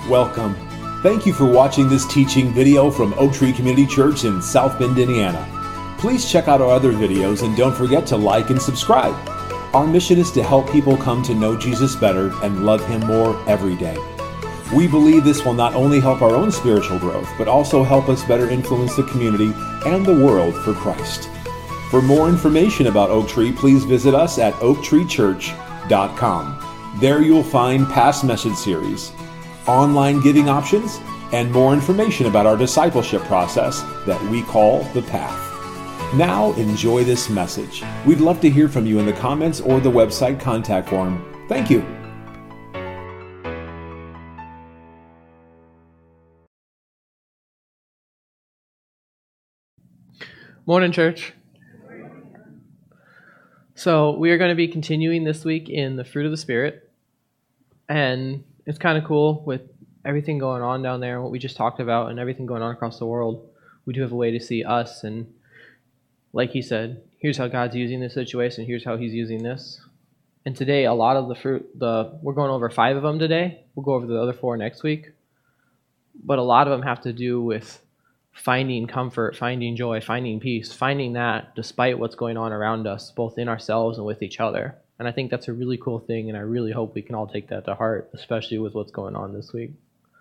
Welcome. Thank you for watching this teaching video from Oak Tree Community Church in South Bend, Indiana. Please check out our other videos and don't forget to like and subscribe. Our mission is to help people come to know Jesus better and love Him more every day. We believe this will not only help our own spiritual growth, but also help us better influence the community and the world for Christ. For more information about Oak Tree, please visit us at oaktreechurch.com. There you'll find past message series, online giving options, and more information about our discipleship process that we call The Path. Now enjoy this message. We'd love to hear from you in the comments or the website contact form. Thank you. Morning, church. So we are going to be continuing this week in the fruit of the Spirit, and it's kind of cool with everything going on down there, what we just talked about, and everything going on across the world. We do have a way to see us, and like he said, here's how God's using this situation, here's how He's using this. And today, a lot of the fruit, we're going over 5 of them today. We'll go over the other 4 next week. But a lot of them have to do with finding comfort, finding joy, finding peace, finding that despite what's going on around us, both in ourselves and with each other. And I think that's a really cool thing, and I really hope we can all take that to heart, especially with what's going on this week.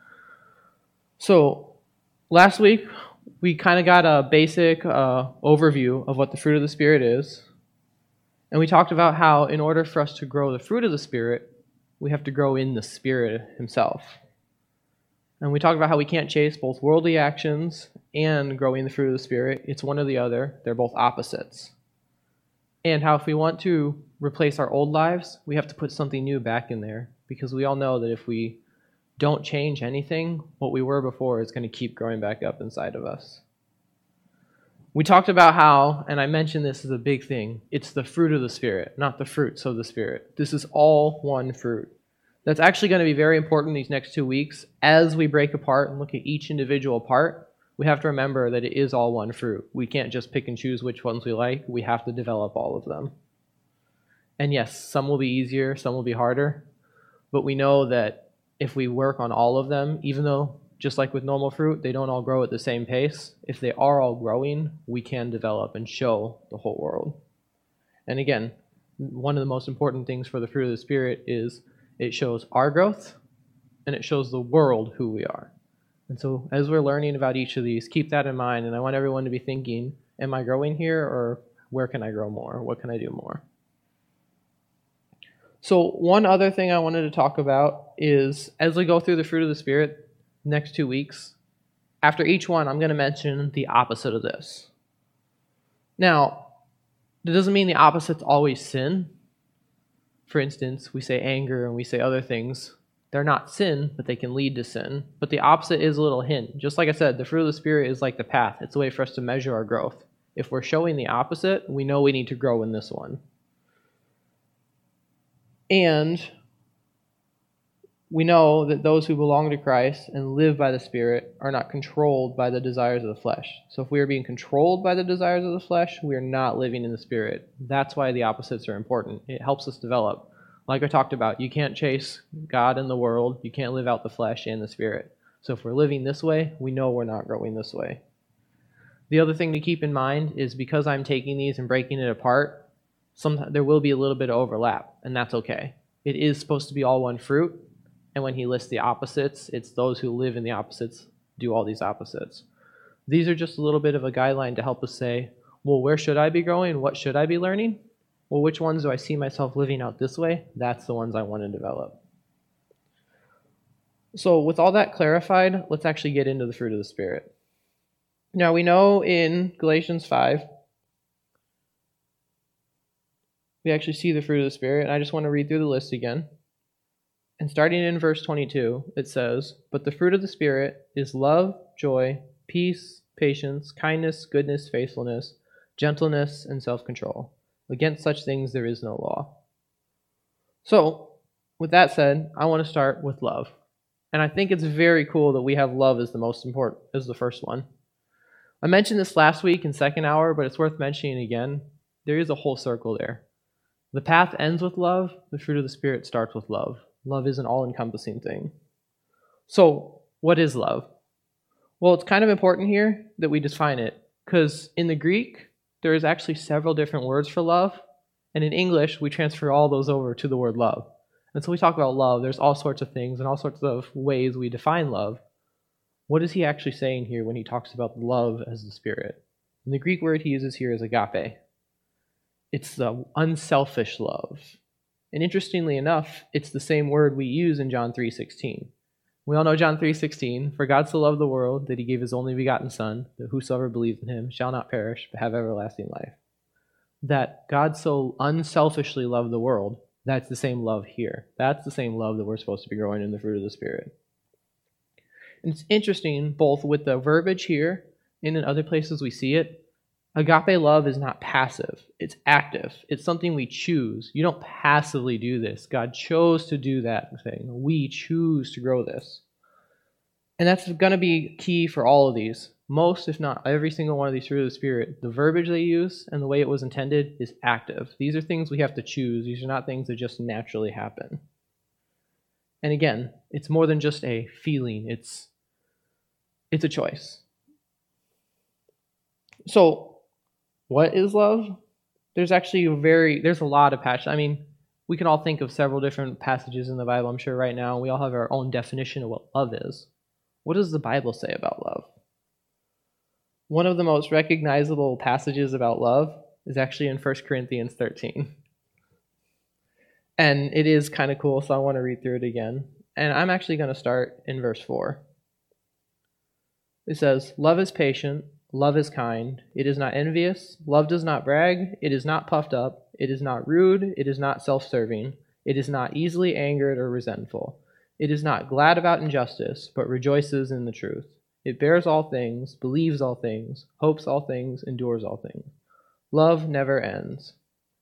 So, last week, we kind of got a basic overview of what the fruit of the Spirit is. And we talked about how in order for us to grow the fruit of the Spirit, we have to grow in the Spirit Himself. And we talked about how we can't chase both worldly actions and growing the fruit of the Spirit. It's one or the other. They're both opposites. And how if we want to replace our old lives, we have to put something new back in there. Because we all know that if we don't change anything, what we were before is going to keep growing back up inside of us. We talked about how, and I mentioned this as a big thing, it's the fruit of the Spirit, not the fruits of the Spirit. This is all one fruit. That's actually going to be very important these next 2 weeks. As we break apart and look at each individual part, we have to remember that it is all one fruit. We can't just pick and choose which ones we like. We have to develop all of them. And yes, some will be easier, some will be harder. But we know that if we work on all of them, even though, just like with normal fruit, they don't all grow at the same pace, if they are all growing, we can develop and show the whole world. And again, one of the most important things for the fruit of the Spirit is it shows our growth and it shows the world who we are. And so as we're learning about each of these, keep that in mind. And I want everyone to be thinking, am I growing here, or where can I grow more? What can I do more? So one other thing I wanted to talk about is as we go through the fruit of the Spirit next 2 weeks, after each one, I'm going to mention the opposite of this. Now, that doesn't mean the opposite's always sin. For instance, we say anger and we say other things. They're not sin, but they can lead to sin. But the opposite is a little hint. Just like I said, the fruit of the Spirit is like the path. It's a way for us to measure our growth. If we're showing the opposite, we know we need to grow in this one. And we know that those who belong to Christ and live by the Spirit are not controlled by the desires of the flesh. So if we are being controlled by the desires of the flesh, we are not living in the Spirit. That's why the opposites are important. It helps us develop. Like I talked about, you can't chase God and the world. You can't live out the flesh and the Spirit. So if we're living this way, we know we're not growing this way. The other thing to keep in mind is because I'm taking these and breaking it apart, there will be a little bit of overlap, and that's okay. It is supposed to be all one fruit, and when he lists the opposites, it's those who live in the opposites do all these opposites. These are just a little bit of a guideline to help us say, well, where should I be growing? What should I be learning? Well, which ones do I see myself living out this way? That's the ones I want to develop. So with all that clarified, let's actually get into the fruit of the Spirit. Now we know in Galatians 5, we actually see the fruit of the Spirit. And I just want to read through the list again. And starting in verse 22, it says, "But the fruit of the Spirit is love, joy, peace, patience, kindness, goodness, faithfulness, gentleness, and self-control. Against such things there is no law." So, with that said, I want to start with love. And I think it's very cool that we have love as the most important, as the first one. I mentioned this last week in second hour, but it's worth mentioning again. There is a whole circle there. The path ends with love. The fruit of the Spirit starts with love. Love is an all-encompassing thing. So, what is love? Well, it's kind of important here that we define it, because in the Greek, there is actually several different words for love, and in English, we transfer all those over to the word love. And so we talk about love, there's all sorts of things and all sorts of ways we define love. What is he actually saying here when he talks about love as the Spirit? And the Greek word he uses here is agape. It's the unselfish love. And interestingly enough, it's the same word we use in John 3:16. We all know John 3:16, for God so loved the world that he gave his only begotten Son, that whosoever believes in him shall not perish, but have everlasting life. That God so unselfishly loved the world, that's the same love here. That's the same love that we're supposed to be growing in the fruit of the Spirit. And it's interesting, both with the verbiage here and in other places we see it, agape love is not passive. It's active. It's something we choose. You don't passively do this. God chose to do that thing. We choose to grow this. And that's going to be key for all of these. Most, if not every single one of these fruit of the Spirit, the verbiage they use and the way it was intended is active. These are things we have to choose. These are not things that just naturally happen. And again, it's more than just a feeling. It's a choice. So, what is love? There's actually there's a lot of passion. I mean, we can all think of several different passages in the Bible, I'm sure, right now. We all have our own definition of what love is. What does the Bible say about love? One of the most recognizable passages about love is actually in 1 Corinthians 13. And it is kind of cool, so I want to read through it again. And I'm actually going to start in verse 4. It says, love is patient. Love is kind. It is not envious. Love does not brag. It is not puffed up. It is not rude. It is not self-serving. It is not easily angered or resentful. It is not glad about injustice, but rejoices in the truth. It bears all things, believes all things, hopes all things, endures all things. Love never ends.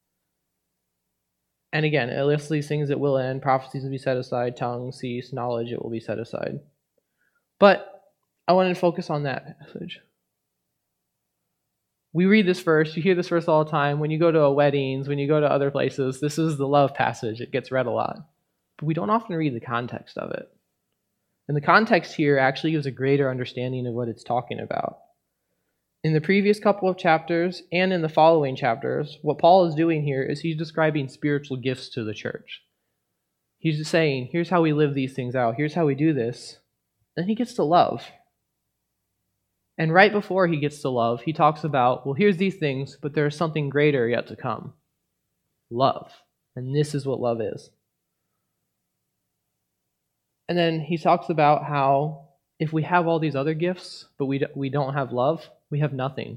And again, it lists these things that will end. Prophecies will be set aside. Tongues cease. Knowledge, it will be set aside. But I wanted to focus on that passage. We read this verse, you hear this verse all the time. When you go to weddings, when you go to other places, this is the love passage. It gets read a lot. But we don't often read the context of it. And the context here actually gives a greater understanding of what it's talking about. In the previous couple of chapters and in the following chapters, what Paul is doing here is he's describing spiritual gifts to the church. He's just saying, here's how we live these things out. Here's how we do this. Then he gets to love. And right before he gets to love, he talks about, well, here's these things, but there's something greater yet to come. Love. And this is what love is. And then he talks about how if we have all these other gifts, but we don't have love, we have nothing.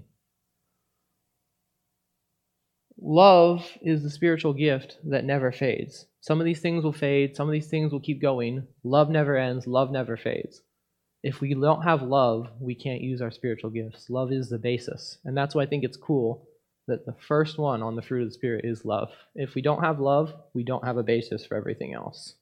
Love is the spiritual gift that never fades. Some of these things will fade. Some of these things will keep going. Love never ends. Love never fades. If we don't have love, we can't use our spiritual gifts. Love is the basis. And that's why I think it's cool that the first one on the fruit of the Spirit is love. If we don't have love, we don't have a basis for everything else.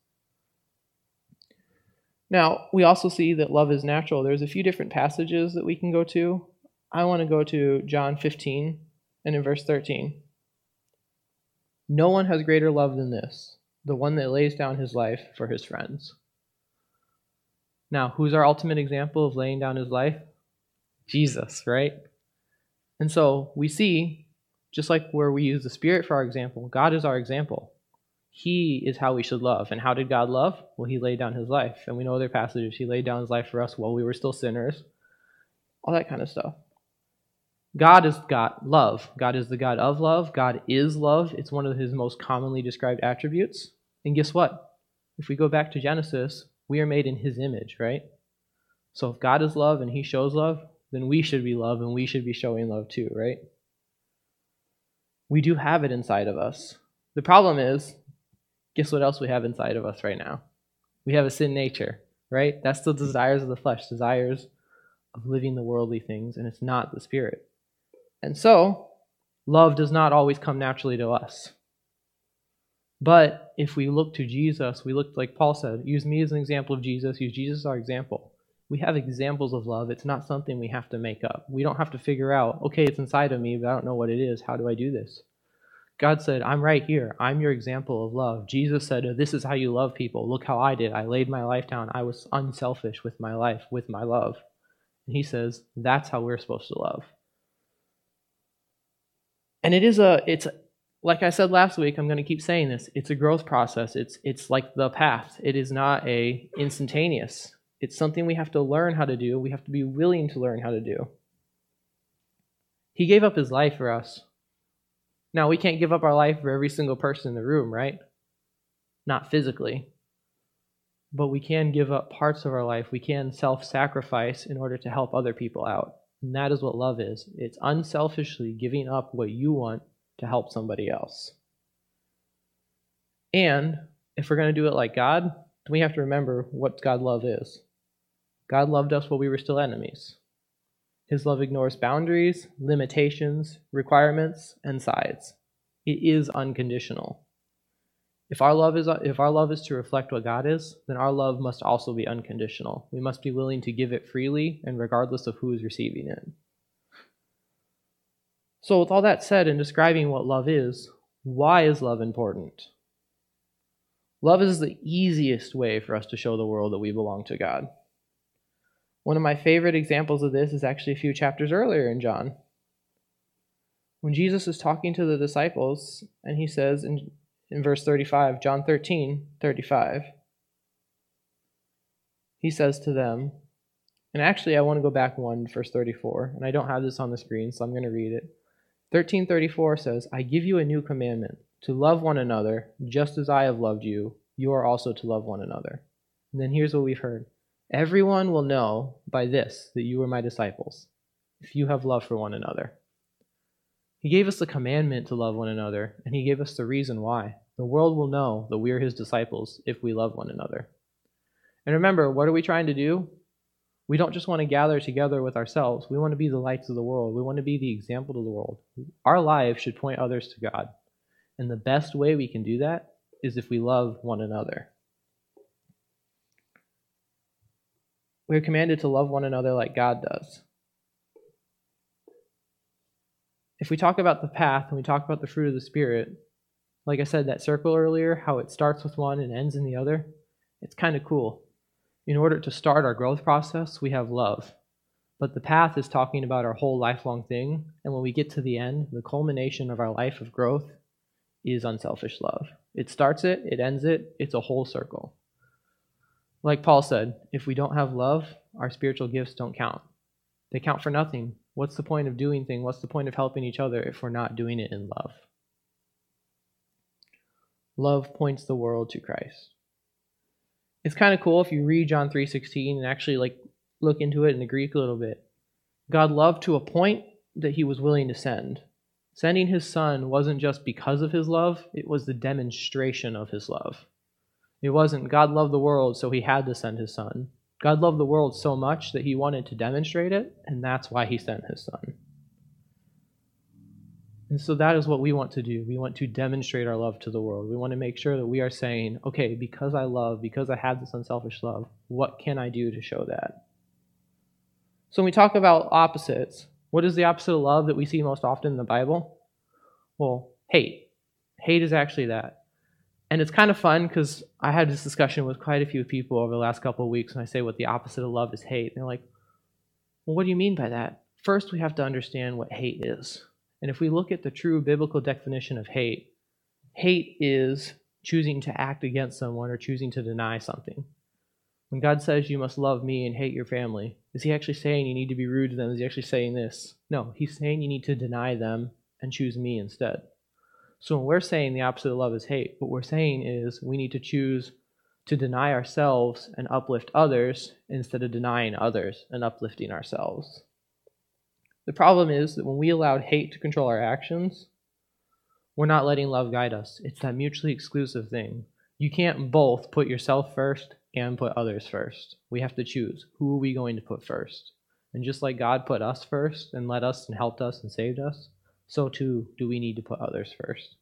Now, we also see that love is natural. There's a few different passages that we can go to. I want to go to John 15 and in verse 13. No one has greater love than this, the one that lays down his life for his friends. Now, who's our ultimate example of laying down his life? Jesus, right? And so we see, just like where we use the Spirit for our example, God is our example. He is how we should love. And how did God love? Well, he laid down his life. And we know other passages. He laid down his life for us while we were still sinners. All that kind of stuff. God is God, love. God is the God of love. God is love. It's one of his most commonly described attributes. And guess what? If we go back to Genesis, we are made in his image, right? So if God is love and he shows love, then we should be love and we should be showing love too, right? We do have it inside of us. The problem is, guess what else we have inside of us right now? We have a sin nature, right? That's the desires of the flesh, desires of living the worldly things, and it's not the Spirit. And so, love does not always come naturally to us. But if we look to Jesus, we look, like Paul said, use me as an example of Jesus, use Jesus as our example. We have examples of love. It's not something we have to make up. We don't have to figure out, okay, it's inside of me, but I don't know what it is. How do I do this? God said, I'm right here. I'm your example of love. Jesus said, this is how you love people. Look how I did. I laid my life down. I was unselfish with my life, with my love. And he says, that's how we're supposed to love. And it's like I said last week, I'm going to keep saying this. It's a growth process. It's like the path. It is not a instantaneous. It's something we have to learn how to do. We have to be willing to learn how to do. He gave up his life for us. Now, we can't give up our life for every single person in the room, right? Not physically. But we can give up parts of our life. We can self-sacrifice in order to help other people out. And that is what love is. It's unselfishly giving up what you want to help somebody else. And if we're going to do it like God, then we have to remember what God's love is. God loved us while we were still enemies. His love ignores boundaries, limitations, requirements, and sides. It is unconditional. If our love is to reflect what God is, then our love must also be unconditional. We must be willing to give it freely and regardless of who is receiving it. So with all that said, in describing what love is, why is love important? Love is the easiest way for us to show the world that we belong to God. One of my favorite examples of this is actually a few chapters earlier in John. When Jesus is talking to the disciples, and he says in verse 35, John 13:35, he says to them, and actually I want to go back one, verse 34, and I don't have this on the screen, so I'm going to read it. 13:34 says, I give you a new commandment, to love one another, just as I have loved you, you are also to love one another. And then here's what we've heard. Everyone will know by this that you are my disciples, if you have love for one another. He gave us the commandment to love one another, and he gave us the reason why. The world will know that we are his disciples if we love one another. And remember, what are we trying to do? We don't just want to gather together with ourselves. We want to be the lights of the world. We want to be the example to the world. Our lives should point others to God. And the best way we can do that is if we love one another. We're commanded to love one another like God does. If we talk about the path and we talk about the fruit of the Spirit, like I said, that circle earlier, how it starts with one and ends in the other, it's kind of cool. In order to start our growth process, we have love. But the path is talking about our whole lifelong thing, and when we get to the end, the culmination of our life of growth is unselfish love. It starts it, it ends it, it's a whole circle. Like Paul said, if we don't have love, our spiritual gifts don't count. They count for nothing. What's the point of doing things? What's the point of helping each other if we're not doing it in love? Love points the world to Christ. It's kind of cool if you read John 3:16 and actually look into it in the Greek a little bit. God loved to a point that he was willing to send. Sending his son wasn't just because of his love, it was the demonstration of his love. It wasn't God loved the world, so he had to send his son. God loved the world so much that he wanted to demonstrate it, and that's why he sent his son. And so that is what we want to do. We want to demonstrate our love to the world. We want to make sure that we are saying, okay, because I love, because I have this unselfish love, what can I do to show that? So when we talk about opposites, what is the opposite of love that we see most often in the Bible? Well, hate. Hate is actually that. And it's kind of fun because I had this discussion with quite a few people over the last couple of weeks, and I say what the opposite of love is hate. And they're like, well, what do you mean by that? First, we have to understand what hate is. And if we look at the true biblical definition of hate, hate is choosing to act against someone or choosing to deny something. When God says you must love me and hate your family, is he actually saying you need to be rude to them? Is he actually saying this? No, he's saying you need to deny them and choose me instead. So when we're saying the opposite of love is hate, what we're saying is we need to choose to deny ourselves and uplift others instead of denying others and uplifting ourselves. The problem is that when we allowed hate to control our actions, we're not letting love guide us. It's that mutually exclusive thing. You can't both put yourself first and put others first. We have to choose. Who are we going to put first? And just like God put us first and led us and helped us and saved us, so too do we need to put others first.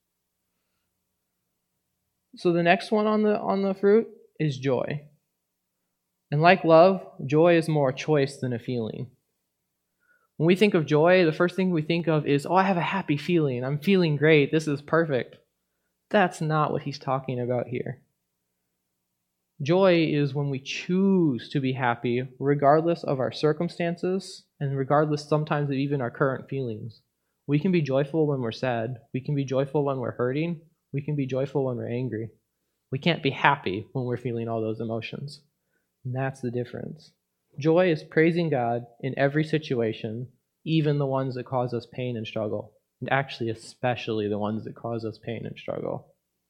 So the next one on the fruit is joy. And like love, joy is more a choice than a feeling. When we think of joy, the first thing we think of is, oh, I have a happy feeling. I'm feeling great. This is perfect. That's not what he's talking about here. Joy is when we choose to be happy regardless of our circumstances and regardless sometimes of even our current feelings. We can be joyful when we're sad. We can be joyful when we're hurting. We can be joyful when we're angry. We can't be happy when we're feeling all those emotions. And that's the difference. Joy is praising God in every situation, even the ones that cause us pain and struggle. And actually, especially the ones that cause us pain and struggle.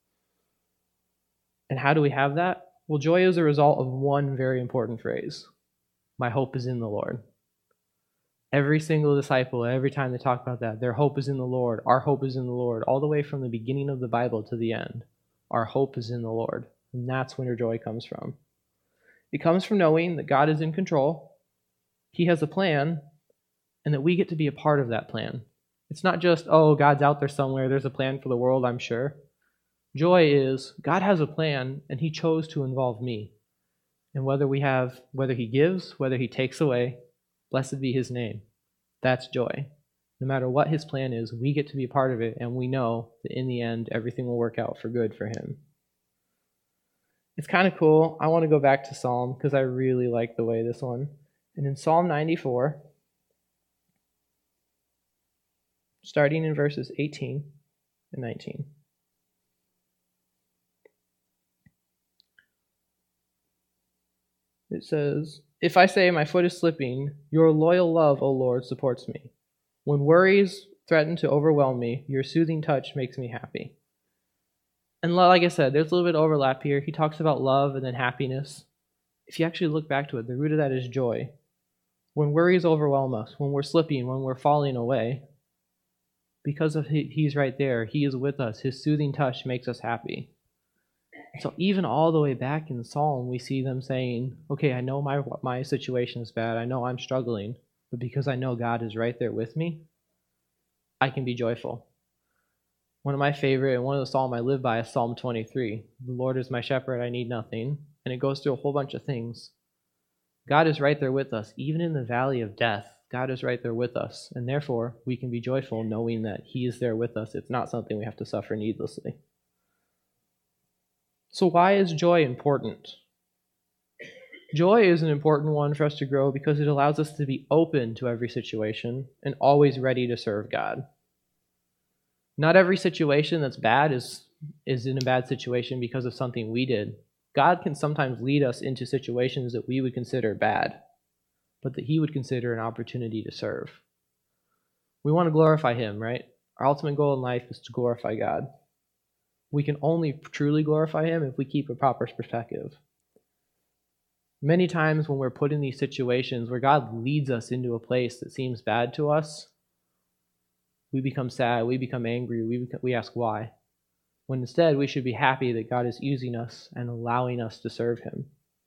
And how do we have that? Well, joy is a result of one very important phrase. My hope is in the Lord. Every single disciple, every time they talk about that, their hope is in the Lord. Our hope is in the Lord. All the way from the beginning of the Bible to the end, our hope is in the Lord. And that's where joy comes from. It comes from knowing that God is in control, He has a plan, and that we get to be a part of that plan. It's not just, oh, God's out there somewhere, there's a plan for the world, I'm sure. Joy is, God has a plan, and He chose to involve me. And whether He gives, whether He takes away, blessed be His name. That's joy. No matter what His plan is, we get to be a part of it, and we know that in the end, everything will work out for good for Him. It's kind of cool. I want to go back to Psalm because I really like the way this one. And in Psalm 94, starting in verses 18 and 19. It says, if I say my foot is slipping, your loyal love, O Lord, supports me. When worries threaten to overwhelm me, your soothing touch makes me happy. And like I said, there's a little bit of overlap here. He talks about love and then happiness. If you actually look back to it, the root of that is joy. When worries overwhelm us, when we're slipping, when we're falling away, because of He's right there, He is with us. His soothing touch makes us happy. So even all the way back in Psalm, we see them saying, okay, I know my situation is bad. I know I'm struggling. But because I know God is right there with me, I can be joyful. One of my favorite, and one of the Psalms I live by is Psalm 23. The Lord is my shepherd, I need nothing. And it goes through a whole bunch of things. God is right there with us. Even in the valley of death, God is right there with us. And therefore, we can be joyful knowing that He is there with us. It's not something we have to suffer needlessly. So why is joy important? Joy is an important one for us to grow because it allows us to be open to every situation and always ready to serve God. Not every situation that's bad is in a bad situation because of something we did. God can sometimes lead us into situations that we would consider bad, but that He would consider an opportunity to serve. We want to glorify Him, right? Our ultimate goal in life is to glorify God. We can only truly glorify Him if we keep a proper perspective. Many times when we're put in these situations where God leads us into a place that seems bad to us, we become sad, we become angry, we ask why. When instead we should be happy that God is using us and allowing us to serve Him.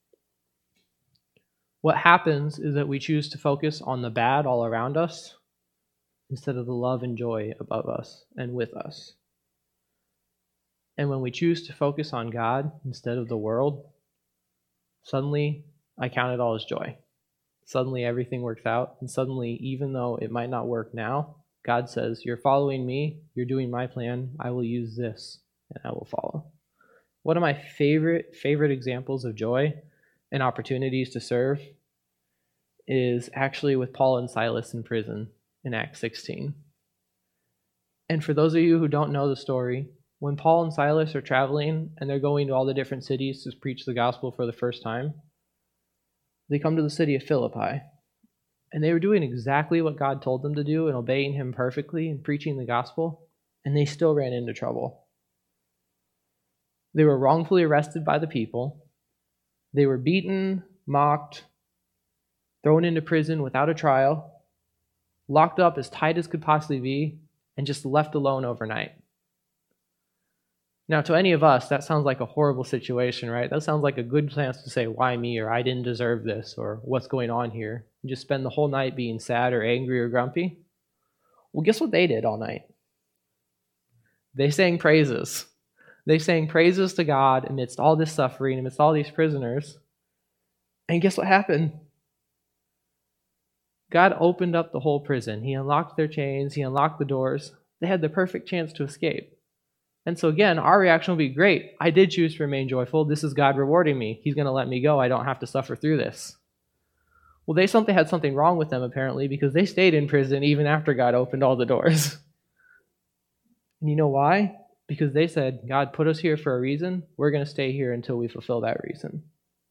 What happens is that we choose to focus on the bad all around us instead of the love and joy above us and with us. And when we choose to focus on God instead of the world, suddenly I count it all as joy. Suddenly everything works out, and suddenly, even though it might not work now, God says, you're following me, you're doing my plan, I will use this, and I will follow. One of my favorite examples of joy and opportunities to serve is actually with Paul and Silas in prison in Acts 16. And for those of you who don't know the story, when Paul and Silas are traveling and they're going to all the different cities to preach the gospel for the first time, they come to the city of Philippi. And they were doing exactly what God told them to do and obeying Him perfectly and preaching the gospel, and they still ran into trouble. They were wrongfully arrested by the people. They were beaten, mocked, thrown into prison without a trial, locked up as tight as could possibly be, and just left alone overnight. Now, to any of us, that sounds like a horrible situation, right? That sounds like a good chance to say, why me, or I didn't deserve this, or what's going on here? And just spend the whole night being sad or angry or grumpy. Well, guess what they did all night? They sang praises. They sang praises to God amidst all this suffering, amidst all these prisoners. And guess what happened? God opened up the whole prison. He unlocked their chains. He unlocked the doors. They had the perfect chance to escape. And so again, our reaction will be, great, I did choose to remain joyful. This is God rewarding me. He's going to let me go. I don't have to suffer through this. Well, they had something wrong with them, apparently, because they stayed in prison even after God opened all the doors. And you know why? Because they said, God put us here for a reason. We're going to stay here until we fulfill that reason.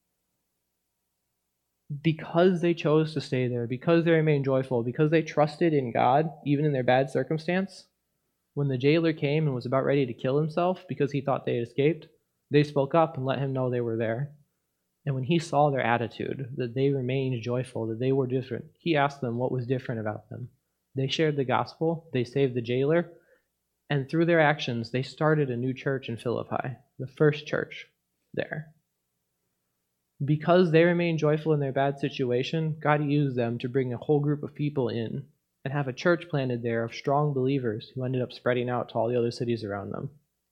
Because they chose to stay there, because they remained joyful, because they trusted in God, even in their bad circumstance, when the jailer came and was about ready to kill himself because he thought they had escaped, they spoke up and let him know they were there. And when he saw their attitude, that they remained joyful, that they were different, he asked them what was different about them. They shared the gospel, they saved the jailer, and through their actions, they started a new church in Philippi, the first church there. Because they remained joyful in their bad situation, God used them to bring a whole group of people in and have a church planted there of strong believers who ended up spreading out to all the other cities around them.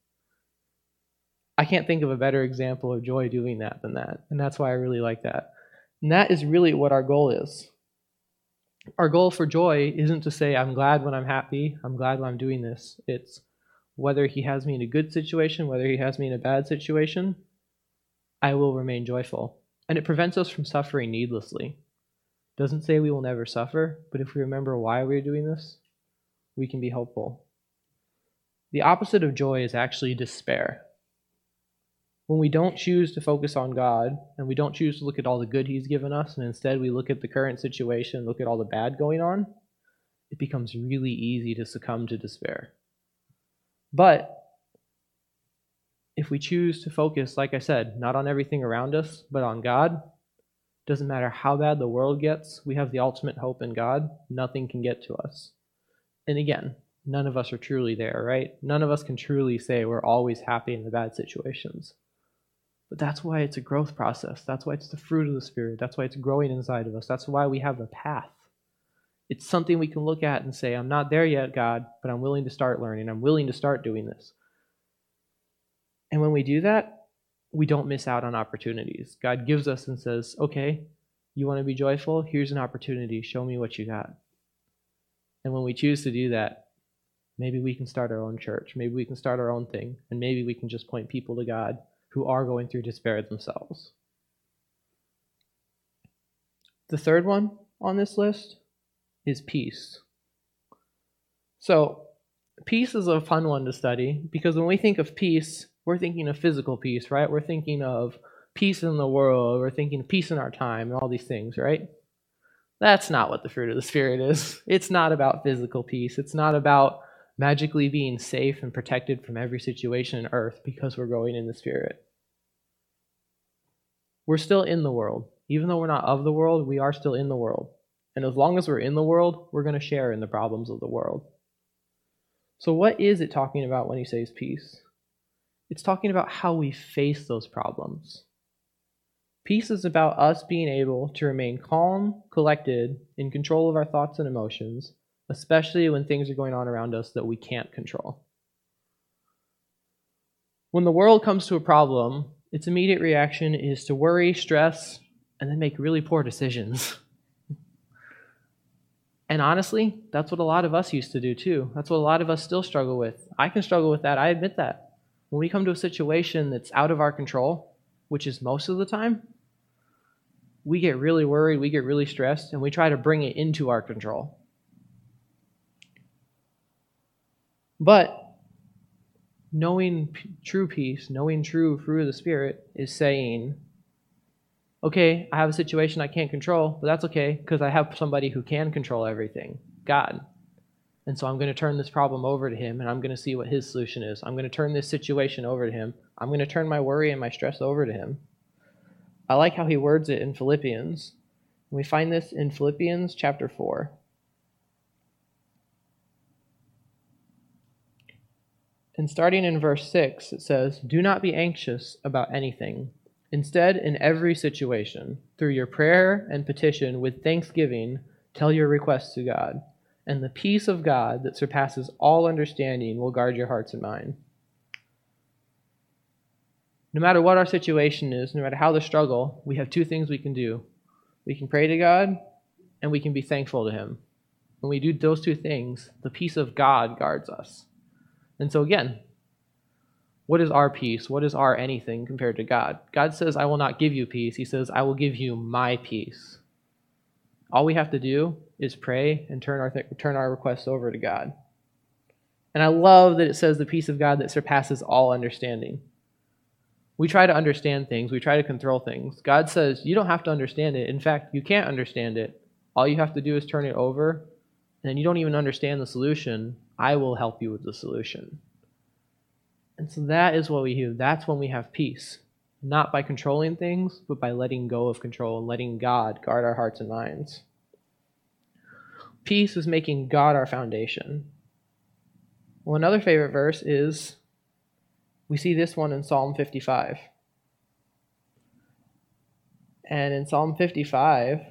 I can't think of a better example of joy doing that than that, and that's why I really like that. And that is really what our goal is. Our goal for joy isn't to say, I'm glad when I'm happy, I'm glad when I'm doing this. It's whether he has me in a good situation, whether he has me in a bad situation, I will remain joyful. And it prevents us from suffering needlessly. It doesn't say we will never suffer, but if we remember why we're doing this, we can be hopeful. The opposite of joy is actually despair. When we don't choose to focus on God, and we don't choose to look at all the good he's given us, and instead we look at the current situation, look at all the bad going on, it becomes really easy to succumb to despair. But if we choose to focus, like I said, not on everything around us, but on God, doesn't matter how bad the world gets, we have the ultimate hope in God. Nothing can get to us. And again, none of us are truly there, right? None of us can truly say we're always happy in the bad situations. But that's why it's a growth process. That's why it's the fruit of the Spirit. That's why it's growing inside of us. That's why we have a path. It's something we can look at and say, I'm not there yet, God, but I'm willing to start learning. I'm willing to start doing this. And when we do that, we don't miss out on opportunities. God gives us and says, okay, you want to be joyful? Here's an opportunity. Show me what you got. And when we choose to do that, maybe we can start our own church. Maybe we can start our own thing. And maybe we can just point people to God who are going through despair themselves. The third one on this list is peace. So, peace is a fun one to study because when we think of peace, we're thinking of physical peace, right? We're thinking of peace in the world. We're thinking of peace in our time and all these things, right? That's not what the fruit of the Spirit is. It's not about physical peace. It's not about magically being safe and protected from every situation on earth because we're growing in the Spirit. We're still in the world. Even though we're not of the world, we are still in the world. And as long as we're in the world, we're going to share in the problems of the world. So what is it talking about when he says peace? It's talking about how we face those problems. Peace is about us being able to remain calm, collected, in control of our thoughts and emotions, especially when things are going on around us that we can't control. When the world comes to a problem, its immediate reaction is to worry, stress, and then make really poor decisions. And honestly, that's what a lot of us used to do too. That's what a lot of us still struggle with. I can struggle with that. I admit that. When we come to a situation that's out of our control, which is most of the time, we get really worried, we get really stressed, and we try to bring it into our control. But knowing true peace, knowing true fruit of the Spirit is saying, okay, I have a situation I can't control, but that's okay because I have somebody who can control everything, God. And so I'm going to turn this problem over to him and I'm going to see what his solution is. I'm going to turn this situation over to him. I'm going to turn my worry and my stress over to him. I like how he words it in Philippians. We find this in Philippians chapter 4. And starting in verse 6, it says, "Do not be anxious about anything. Instead, in every situation, through your prayer and petition with thanksgiving, tell your requests to God. And the peace of God that surpasses all understanding will guard your hearts and mind." No matter what our situation is, no matter how the struggle, we have two things we can do. We can pray to God, and we can be thankful to him. When we do those two things, the peace of God guards us. And so again, what is our peace? What is our anything compared to God? God says, I will not give you peace. He says, I will give you my peace. All we have to do is pray and turn our requests over to God. And I love that it says the peace of God that surpasses all understanding. We try to understand things. We try to control things. God says, you don't have to understand it. In fact, you can't understand it. All you have to do is turn it over, and you don't even understand the solution. I will help you with the solution. And so that is what we do. That's when we have peace. Not by controlling things, but by letting go of control and letting God guard our hearts and minds. Peace is making God our foundation. Well, another favorite verse is, we see this one in Psalm 55. And in Psalm 55,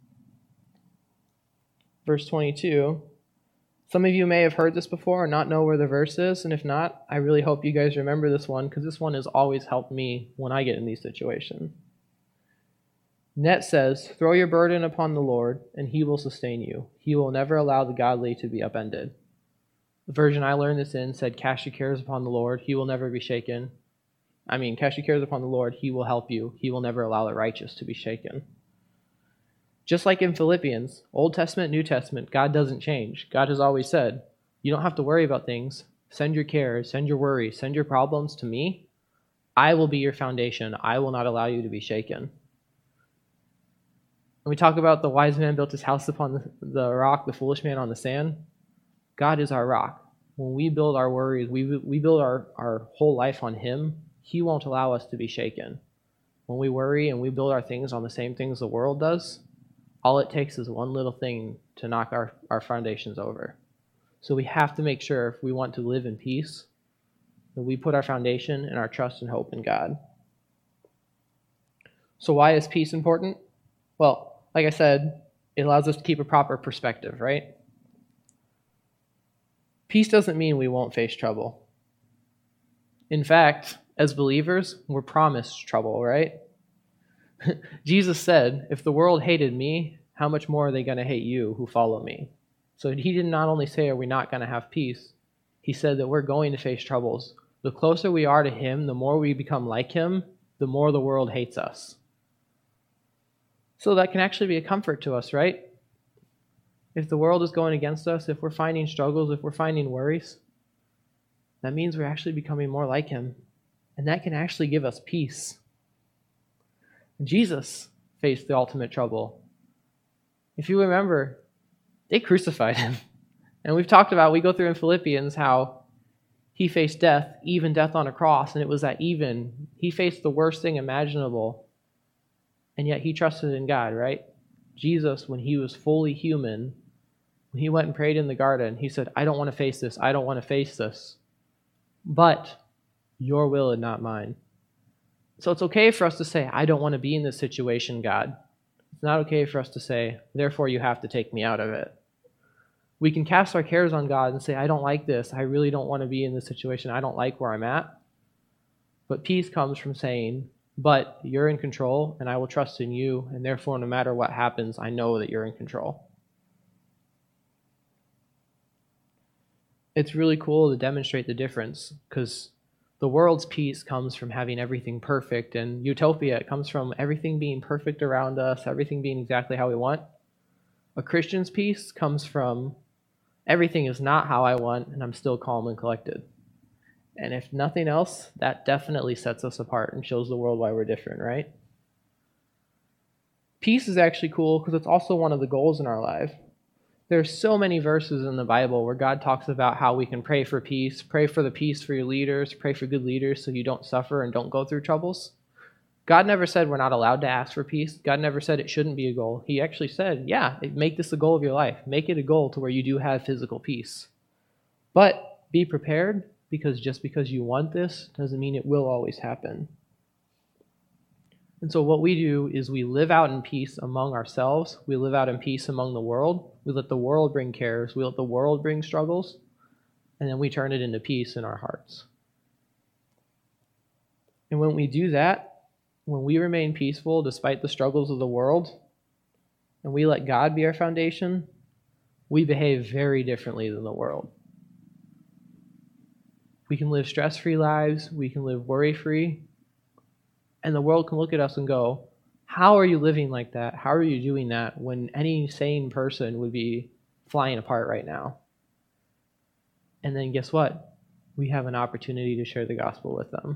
verse 22, some of you may have heard this before or not know where the verse is, and if not, I really hope you guys remember this one, because this one has always helped me when I get in these situations. Net says, throw your burden upon the Lord, and he will sustain you. He will never allow the godly to be upended. The version I learned this in said, cast your cares upon the Lord, he will never be shaken. Cast your cares upon the Lord, he will help you. He will never allow the righteous to be shaken. Just like in Philippians, Old Testament, New Testament, God doesn't change. God has always said, you don't have to worry about things. Send your cares, send your worries, send your problems to me. I will be your foundation. I will not allow you to be shaken. When we talk about the wise man built his house upon the rock, the foolish man on the sand, God is our rock. When we build our worries, we build our whole life on him, he won't allow us to be shaken. When we worry and we build our things on the same things the world does, all it takes is one little thing to knock our foundations over. So we have to make sure, if we want to live in peace, that we put our foundation and our trust and hope in God. So why is peace important? Well, like I said, it allows us to keep a proper perspective, right? Peace doesn't mean we won't face trouble. In fact, as believers, we're promised trouble, right? Jesus said, if the world hated me, how much more are they going to hate you who follow me? So he did not only say, are we not going to have peace? He said that we're going to face troubles. The closer we are to him, the more we become like him, the more the world hates us. So that can actually be a comfort to us, right? If the world is going against us, if we're finding struggles, if we're finding worries, that means we're actually becoming more like him. And that can actually give us peace. Jesus faced the ultimate trouble. If you remember, they crucified him. And we go through in Philippians how he faced death, even death on a cross, and it was that he faced the worst thing imaginable, and yet he trusted in God, right? Jesus, when he was fully human, when he went and prayed in the garden, he said, I don't want to face this, I don't want to face this, but your will and not mine. So it's okay for us to say, I don't want to be in this situation, God. It's not okay for us to say, therefore you have to take me out of it. We can cast our cares on God and say, I don't like this. I really don't want to be in this situation. I don't like where I'm at. But peace comes from saying, but you're in control and I will trust in you. And therefore, no matter what happens, I know that you're in control. It's really cool to demonstrate the difference, because the world's peace comes from having everything perfect, and utopia, it comes from everything being perfect around us, everything being exactly how we want. A Christian's peace comes from everything is not how I want, and I'm still calm and collected. And if nothing else, that definitely sets us apart and shows the world why we're different, right? Peace is actually cool because it's also one of the goals in our life. There's so many verses in the Bible where God talks about how we can pray for peace, pray for the peace for your leaders, pray for good leaders so you don't suffer and don't go through troubles. God never said we're not allowed to ask for peace. God never said it shouldn't be a goal. He actually said, yeah, make this a goal of your life. Make it a goal to where you do have physical peace. But be prepared, because just because you want this doesn't mean it will always happen. And so what we do is we live out in peace among ourselves. We live out in peace among the world. We let the world bring cares. We let the world bring struggles. And then we turn it into peace in our hearts. And when we do that, when we remain peaceful despite the struggles of the world, and we let God be our foundation, we behave very differently than the world. We can live stress-free lives, we can live worry-free, and the world can look at us and go, how are you living like that? How are you doing that when any sane person would be flying apart right now? And then guess what? We have an opportunity to share the gospel with them.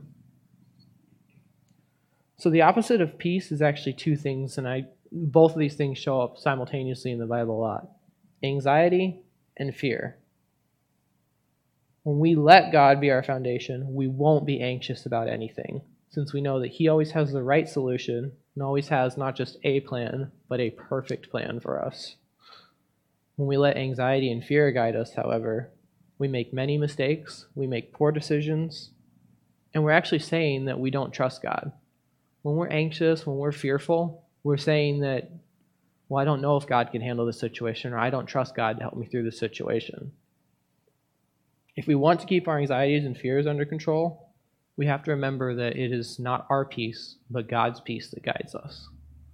So the opposite of peace is actually two things, and both of these things show up simultaneously in the Bible a lot. Anxiety and fear. When we let God be our foundation, we won't be anxious about anything, since we know that He always has the right solution and always has not just a plan, but a perfect plan for us. When we let anxiety and fear guide us, however, we make many mistakes, we make poor decisions, and we're actually saying that we don't trust God. When we're anxious, when we're fearful, we're saying that, well, I don't know if God can handle this situation, or I don't trust God to help me through this situation. If we want to keep our anxieties and fears under control, we have to remember that it is not our peace, but God's peace that guides us.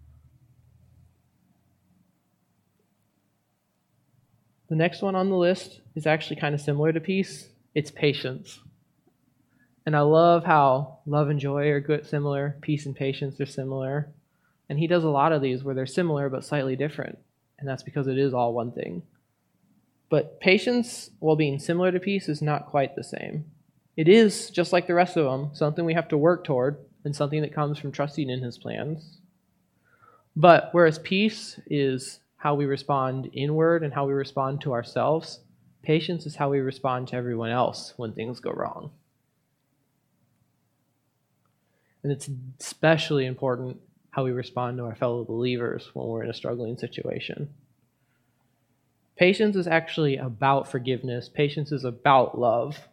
The next one on the list is actually kind of similar to peace. It's patience. And I love how love and joy are good, similar, peace and patience are similar. And he does a lot of these where they're similar but slightly different. And that's because it is all one thing. But patience, while being similar to peace, is not quite the same. It is, just like the rest of them, something we have to work toward and something that comes from trusting in his plans. But whereas peace is how we respond inward and how we respond to ourselves, patience is how we respond to everyone else when things go wrong. And it's especially important how we respond to our fellow believers when we're in a struggling situation. Patience is actually about forgiveness. Patience is about love.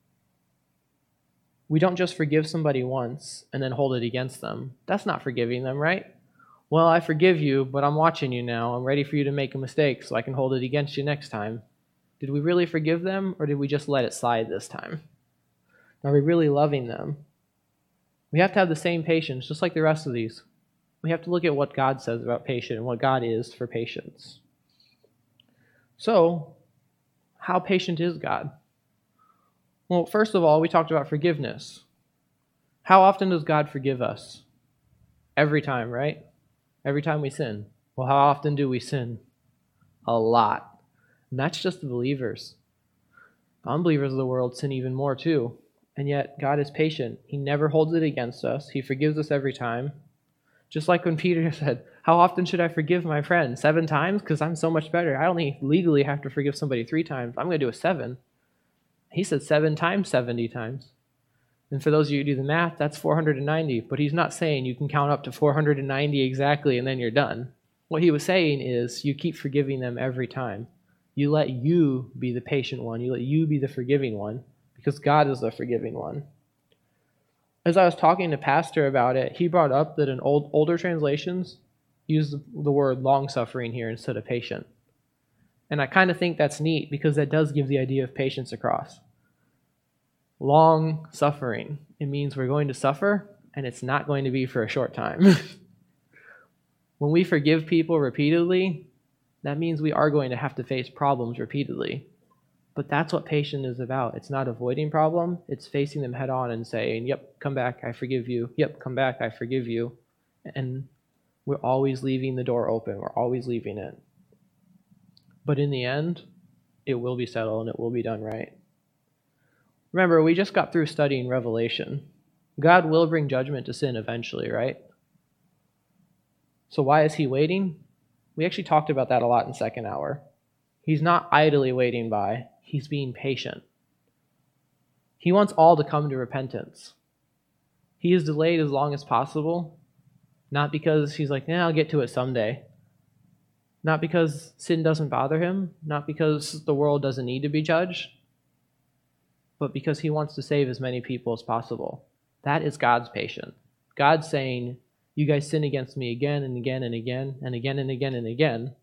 We don't just forgive somebody once and then hold it against them. That's not forgiving them, right? Well, I forgive you, but I'm watching you now. I'm ready for you to make a mistake so I can hold it against you next time. Did we really forgive them, or did we just let it slide this time? Are we really loving them? We have to have the same patience, just like the rest of these. We have to look at what God says about patience and what God is for patience. So, how patient is God? Well, first of all, we talked about forgiveness. How often does God forgive us? Every time, right? Every time we sin. Well, how often do we sin? A lot. And that's just the believers. Unbelievers of the world sin even more too. And yet, God is patient. He never holds it against us. He forgives us every time. Just like when Peter said, how often should I forgive my friend? 7 times? Because I'm so much better. I only legally have to forgive somebody 3 times. I'm going to do a 7. He said 7 times, 70 times. And for those of you who do the math, that's 490. But he's not saying you can count up to 490 exactly and then you're done. What he was saying is you keep forgiving them every time. You let you be the patient one. You let you be the forgiving one because God is the forgiving one. As I was talking to Pastor about it, he brought up that in older translations use the word long-suffering here instead of patient. And I kind of think that's neat because that does give the idea of patience across. Long suffering. It means we're going to suffer, and it's not going to be for a short time. When we forgive people repeatedly, that means we are going to have to face problems repeatedly. But that's what patience is about. It's not avoiding problem. It's facing them head on and saying, yep, come back, I forgive you. Yep, come back, I forgive you. And we're always leaving the door open. We're always leaving it. But in the end, it will be settled and it will be done right. Remember, we just got through studying Revelation. God will bring judgment to sin eventually, right? So why is he waiting? We actually talked about that a lot in second hour. He's not idly waiting by. He's being patient. He wants all to come to repentance. He is delayed as long as possible, not because he's like, I'll get to it someday. Not because sin doesn't bother him, not because the world doesn't need to be judged, but because he wants to save as many people as possible. That is God's patience. God's saying, you guys sin against me again and again and again and again and again and again.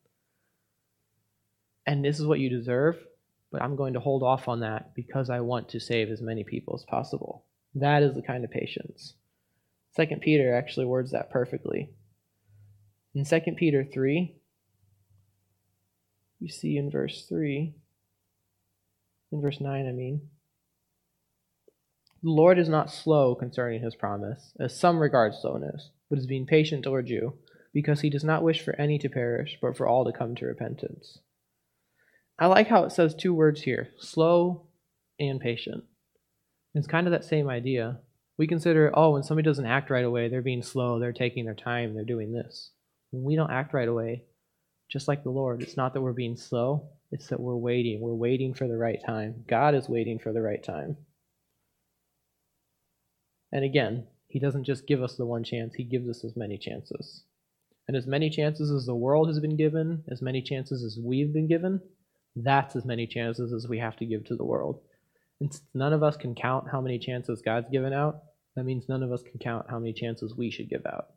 And this is what you deserve, but I'm going to hold off on that because I want to save as many people as possible. That is the kind of patience. 2 Peter actually words that perfectly. In 2 Peter 3, we see in verse 9, I mean. The Lord is not slow concerning his promise, as some regard slowness, but is being patient toward you, because he does not wish for any to perish, but for all to come to repentance. I like how it says two words here, slow and patient. It's kind of that same idea. We consider, when somebody doesn't act right away, they're being slow, they're taking their time, they're doing this. When we don't act right away, just like the Lord, it's not that we're being slow, it's that we're waiting. We're waiting for the right time. God is waiting for the right time. And again, he doesn't just give us the one chance, he gives us as many chances. And as many chances as the world has been given, as many chances as we've been given, that's as many chances as we have to give to the world. And since none of us can count how many chances God's given out, that means none of us can count how many chances we should give out.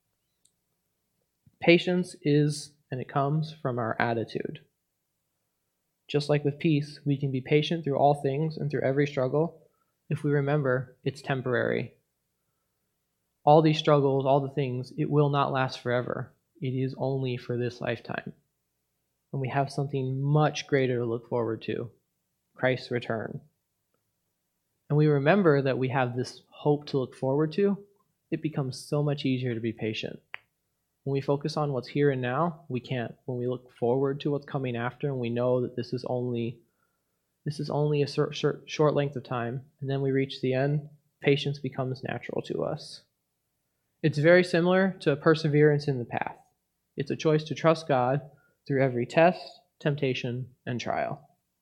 Patience is, and it comes from our attitude. Just like with peace, we can be patient through all things and through every struggle if we remember it's temporary. All these struggles, all the things, it will not last forever. It is only for this lifetime. And we have something much greater to look forward to, Christ's return. And we remember that we have this hope to look forward to, it becomes so much easier to be patient. When we focus on what's here and now, we can't. When we look forward to what's coming after, and we know that this is only a short length of time, and then we reach the end, patience becomes natural to us. It's very similar to perseverance in the path. It's a choice to trust God through every test, temptation, and trial.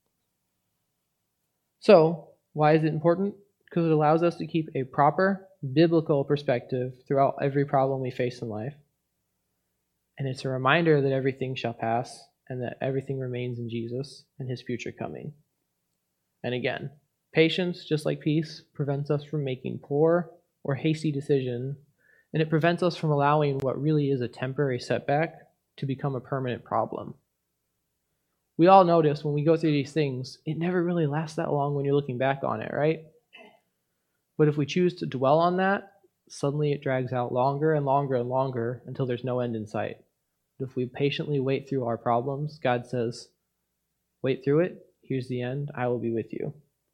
So, why is it important? Because it allows us to keep a proper biblical perspective throughout every problem we face in life. And it's a reminder that everything shall pass and that everything remains in Jesus and his future coming. And again, patience, just like peace, prevents us from making poor or hasty decisions, and it prevents us from allowing what really is a temporary setback to become a permanent problem. We all notice when we go through these things, it never really lasts that long when you're looking back on it, right? But if we choose to dwell on that, suddenly it drags out longer and longer and longer until there's no end in sight. But if we patiently wait through our problems, God says, wait through it, here's the end, I will be with you.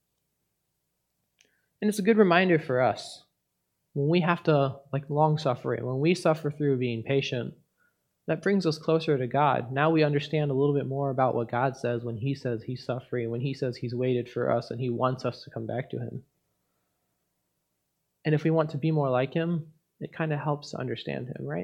And it's a good reminder for us. When we have to, like long suffering, when we suffer through being patient, that brings us closer to God. Now we understand a little bit more about what God says when he says he's suffering, when he says he's waited for us and he wants us to come back to him. And if we want to be more like him, it kind of helps to understand him, right?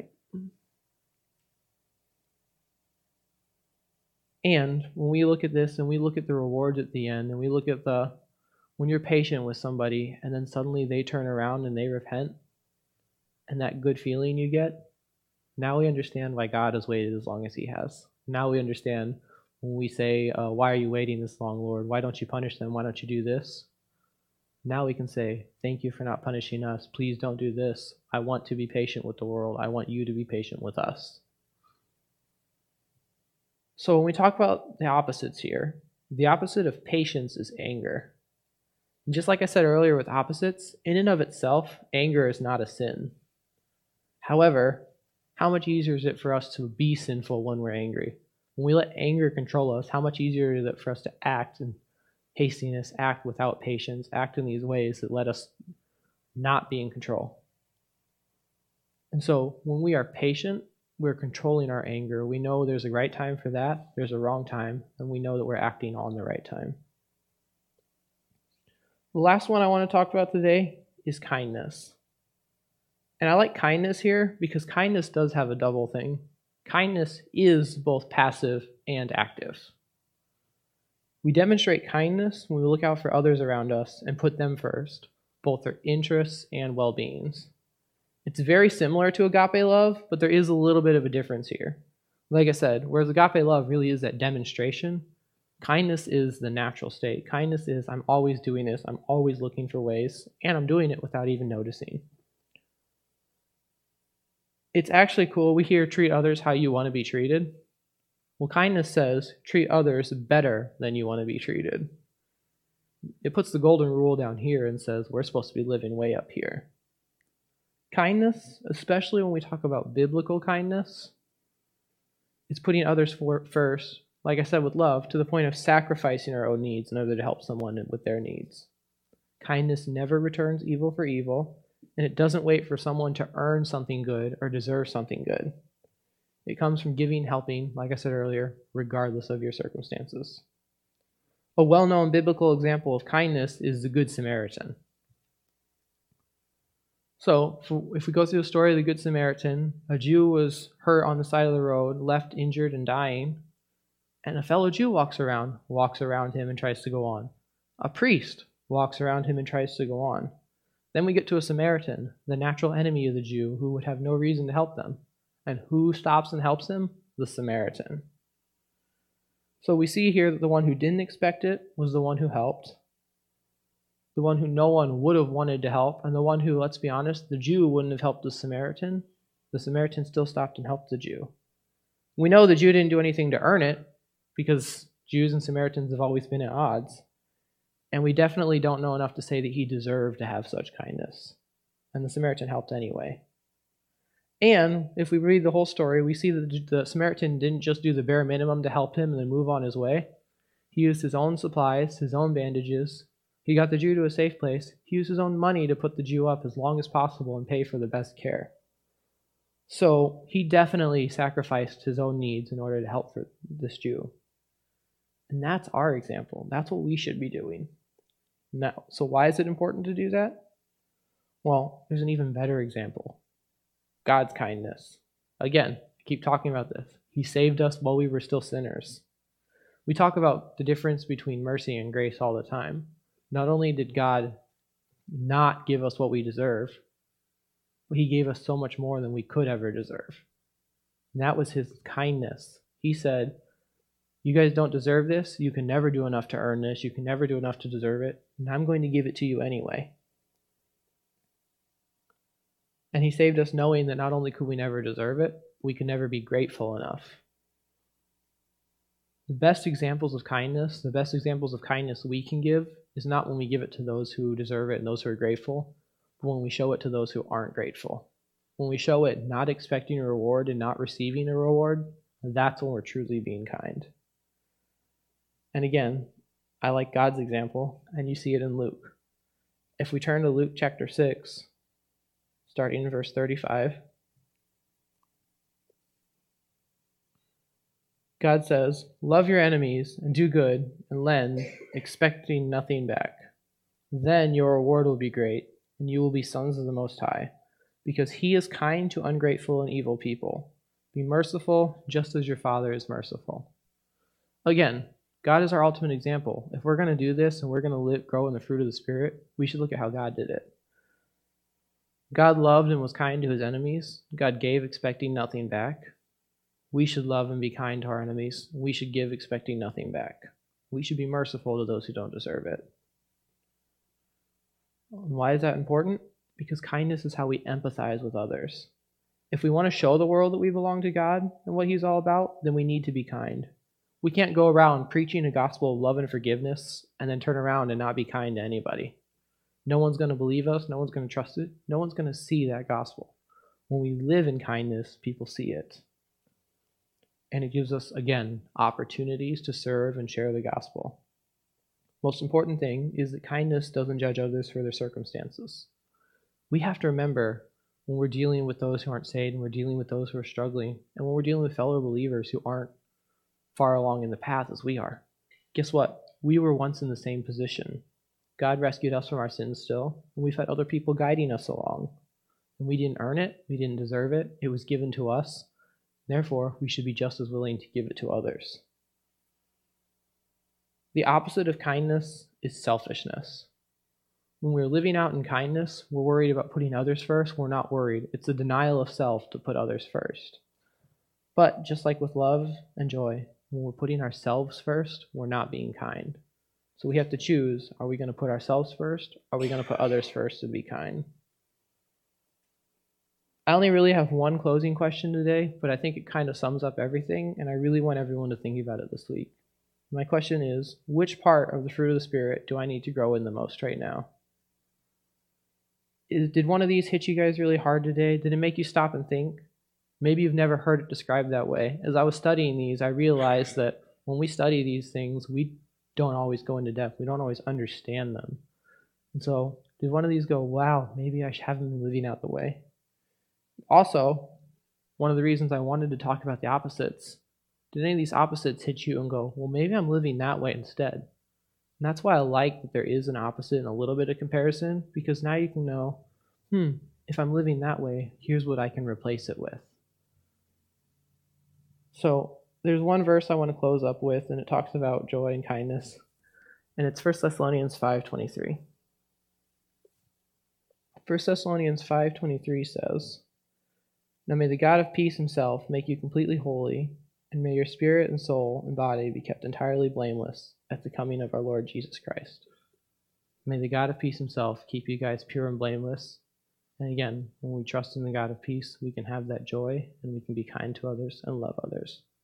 And when we look at this and we look at the rewards at the end and we look at when you're patient with somebody and then suddenly they turn around and they repent and that good feeling you get, now we understand why God has waited as long as he has. Now we understand when we say, why are you waiting this long, Lord? Why don't you punish them? Why don't you do this? Now we can say, thank you for not punishing us. Please don't do this. I want to be patient with the world. I want you to be patient with us. So when we talk about the opposites here, the opposite of patience is anger. And just like I said earlier with opposites, in and of itself, anger is not a sin. However, how much easier is it for us to be sinful when we're angry? When we let anger control us, how much easier is it for us to act in hastiness, act without patience, act in these ways that let us not be in control? And so when we are patient, we're controlling our anger. We know there's a right time for that, there's a wrong time, and we know that we're acting on the right time. The last one I want to talk about today is kindness. And I like kindness here because kindness does have a double thing. Kindness is both passive and active. We demonstrate kindness when we look out for others around us and put them first, both their interests and well-beings. It's very similar to agape love, but there is a little bit of a difference here. Like I said, whereas agape love really is that demonstration, kindness is the natural state. Kindness is, I'm always doing this, I'm always looking for ways, and I'm doing it without even noticing. It's actually cool. We hear treat others how you want to be treated. Well, kindness says treat others better than you want to be treated. It puts the golden rule down here and says we're supposed to be living way up here. Kindness, especially when we talk about biblical kindness, it's putting others first, like I said with love, to the point of sacrificing our own needs in order to help someone with their needs. Kindness never returns evil for evil, and it doesn't wait for someone to earn something good or deserve something good. It comes from giving, helping, like I said earlier, regardless of your circumstances. A well-known biblical example of kindness is the Good Samaritan. So, if we go through the story of the Good Samaritan, a Jew was hurt on the side of the road, left injured and dying, and a fellow Jew walks around him and tries to go on. A priest walks around him and tries to go on. Then we get to a Samaritan, the natural enemy of the Jew, who would have no reason to help them. And who stops and helps him? The Samaritan. So we see here that the one who didn't expect it was the one who helped. The one who no one would have wanted to help, and the one who, let's be honest, the Jew wouldn't have helped the Samaritan still stopped and helped the Jew. We know the Jew didn't do anything to earn it, because Jews and Samaritans have always been at odds. And we definitely don't know enough to say that he deserved to have such kindness. And the Samaritan helped anyway. And if we read the whole story, we see that the Samaritan didn't just do the bare minimum to help him and then move on his way. He used his own supplies, his own bandages. He got the Jew to a safe place. He used his own money to put the Jew up as long as possible and pay for the best care. So he definitely sacrificed his own needs in order to help for this Jew. And that's our example. That's what we should be doing. Now, so why is it important to do that? Well, there's an even better example. God's kindness. Again, I keep talking about this. He saved us while we were still sinners. We talk about the difference between mercy and grace all the time. Not only did God not give us what we deserve, but he gave us so much more than we could ever deserve. And that was his kindness. He said, you guys don't deserve this. You can never do enough to earn this. You can never do enough to deserve it. And I'm going to give it to you anyway. And he saved us knowing that not only could we never deserve it, we could never be grateful enough. The best examples of kindness we can give is not when we give it to those who deserve it and those who are grateful, but when we show it to those who aren't grateful. When we show it not expecting a reward and not receiving a reward, that's when we're truly being kind. And again, I like God's example, and you see it in Luke. If we turn to Luke chapter 6, starting in verse 35, God says, love your enemies and do good and lend, expecting nothing back. Then your reward will be great, and you will be sons of the Most High, because he is kind to ungrateful and evil people. Be merciful, just as your Father is merciful. Again, God is our ultimate example. If we're going to do this and we're going to grow in the fruit of the Spirit, we should look at how God did it. God loved and was kind to his enemies. God gave expecting nothing back. We should love and be kind to our enemies. We should give expecting nothing back. We should be merciful to those who don't deserve it. Why is that important? Because kindness is how we empathize with others. If we want to show the world that we belong to God and what he's all about, then we need to be kind. We can't go around preaching a gospel of love and forgiveness and then turn around and not be kind to anybody. No one's going to believe us. No one's going to trust it. No one's going to see that gospel. When we live in kindness, people see it. And it gives us, again, opportunities to serve and share the gospel. Most important thing is that kindness doesn't judge others for their circumstances. We have to remember when we're dealing with those who aren't saved, and we're dealing with those who are struggling, and when we're dealing with fellow believers who aren't far along in the path as we are. Guess what? We were once in the same position. God rescued us from our sins still, and we've had other people guiding us along. And we didn't earn it. We didn't deserve it. It was given to us. Therefore, we should be just as willing to give it to others. The opposite of kindness is selfishness. When we're living out in kindness, we're worried about putting others first. We're not worried. It's a denial of self to put others first. But just like with love and joy, when we're putting ourselves first, we're not being kind. So we have to choose, are we going to put ourselves first? Or are we going to put others first to be kind? I only really have one closing question today, but I think it kind of sums up everything, and I really want everyone to think about it this week. My question is, which part of the fruit of the Spirit do I need to grow in the most right now? Did one of these hit you guys really hard today? Did it make you stop and think? Maybe you've never heard it described that way. As I was studying these, I realized that when we study these things, we don't always go into depth. We don't always understand them. And so, did one of these go, wow, maybe I haven't been living out the way? Also, one of the reasons I wanted to talk about the opposites, did any of these opposites hit you and go, well, maybe I'm living that way instead? And that's why I like that there is an opposite and a little bit of comparison, because now you can know, if I'm living that way, here's what I can replace it with. So there's one verse I want to close up with, and it talks about joy and kindness, and it's 1 Thessalonians 5:23. 1 Thessalonians 5:23 says, now may the God of peace himself make you completely holy, and may your spirit and soul and body be kept entirely blameless at the coming of our Lord Jesus Christ. May the God of peace himself keep you guys pure and blameless. And again, when we trust in the God of peace, we can have that joy, and we can be kind to others and love others.